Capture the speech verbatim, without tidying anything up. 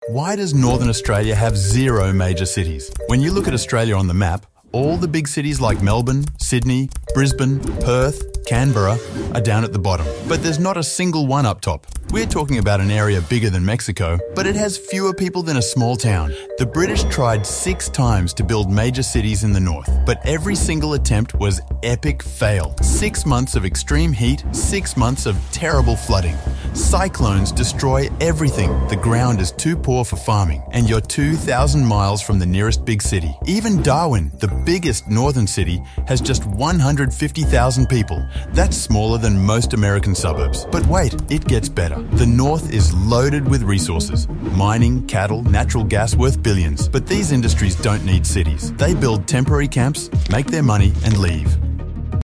Why does Northern Australia have zero major cities? When you look at Australia on the map, all the big cities like Melbourne, Sydney, Brisbane, Perth, Canberra are down at the bottom. But there's not a single one up top. We're talking about an area bigger than Mexico, but it has fewer people than a small town. The British tried six times to build major cities in the north, but every single attempt was epic fail. Six months of extreme heat, six months of terrible flooding. Cyclones destroy everything. The ground is too poor for farming, and you're two thousand miles from the nearest big city. Even Darwin, the biggest northern city, has just one hundred fifty thousand people. That's smaller than most American suburbs. But wait, it gets better. The north is loaded with resources. Mining, cattle, natural gas worth billions. But these industries don't need cities. They build temporary camps, make their money and leave.